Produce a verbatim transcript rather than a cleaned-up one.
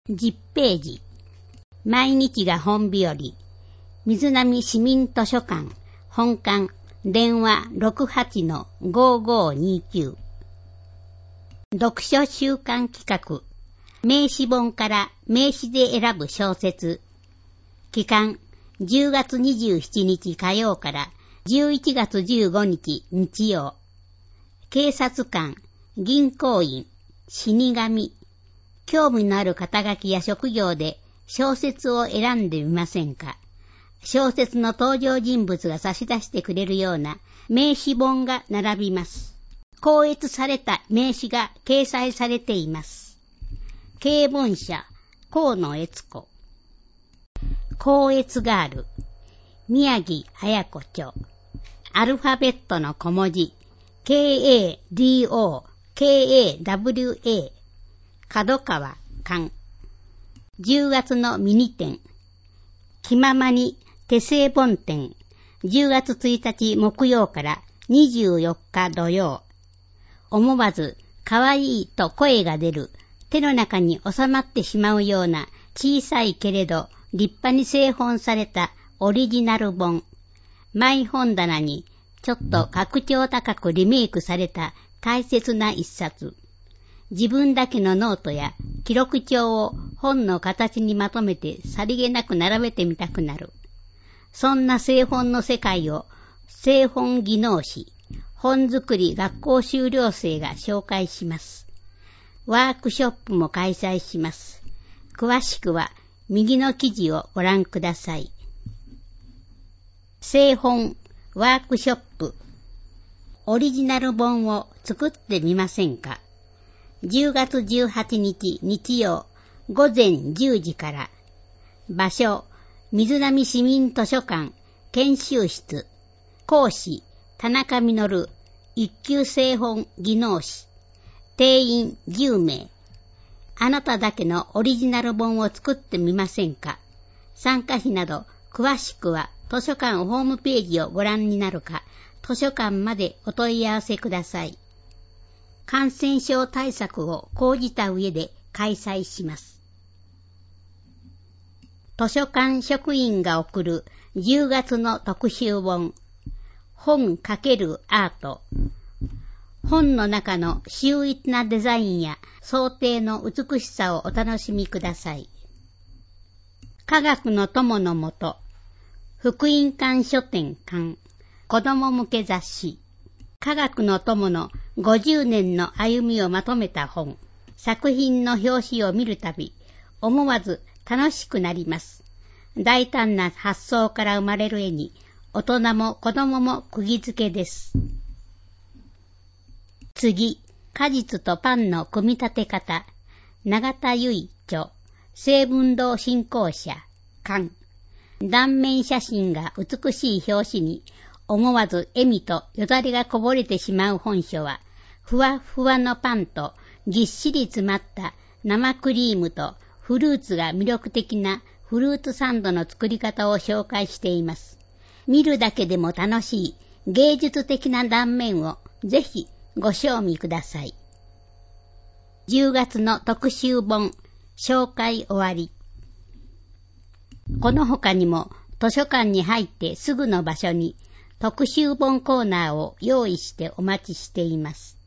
じゅっページ。毎日が本日和。水波市民図書館本館電話 ろくはちのごごにきゅう。読書週間企画。名詞本から名詞で選ぶ小説。期間じゅうがつにじゅうしちにち火曜からじゅういちがつじゅうごにち日曜。警察官、銀行員、死神。興味のある肩書きや職業で小説を選んでみませんか。小説の登場人物が差し出してくれるような名詞本が並びます。校閲された名詞が掲載されています。経文社、河野悦子。校閲ガール、宮城綾子著。アルファベットの小文字、ケーエーディーオーケーエーダブリューエー。角川館。じゅうがつのミニ展。気ままに手製本展。じゅうがつついたち木曜からにじゅうよっか土曜。思わず可愛いと声が出る手の中に収まってしまうような小さいけれど立派に製本されたオリジナル本。マイ本棚にちょっと格調高くリメイクされた大切な一冊。自分だけのノートや記録帳を本の形にまとめてさりげなく並べてみたくなる。そんな製本の世界を製本技能士、本作り学校修了生が紹介します。ワークショップも開催します。詳しくは右の記事をご覧ください。製本ワークショップ。オリジナル本を作ってみませんか。じゅうがつじゅうはちにち日曜ごぜんじゅうじから。場所、水波市民図書館研修室。講師、田中実、一級製本技能士。定員じゅうめい。あなただけのオリジナル本を作ってみませんか。参加費など詳しくは図書館ホームページをご覧になるか、図書館までお問い合わせください。感染症対策を講じた上で開催します。図書館職員が送るじゅうがつの特集本、本×アート。本の中の秀逸なデザインや装丁の美しさをお楽しみください。科学の友のもと、福音館書店館、子供向け雑誌、科学の友のごじゅうねんの歩みをまとめた本。作品の表紙を見るたび、思わず楽しくなります。大胆な発想から生まれる絵に、大人も子供も釘付けです。次、果実とパンの組み立て方。永田由衣著、成文堂新興社、館。断面写真が美しい表紙に、思わず笑みとよだれがこぼれてしまう本書は、ふわふわのパンとぎっしり詰まった生クリームとフルーツが魅力的なフルーツサンドの作り方を紹介しています。見るだけでも楽しい芸術的な断面をぜひご賞味ください。じゅうがつの特集本、紹介終わり。この他にも図書館に入ってすぐの場所に特集本コーナーを用意してお待ちしています。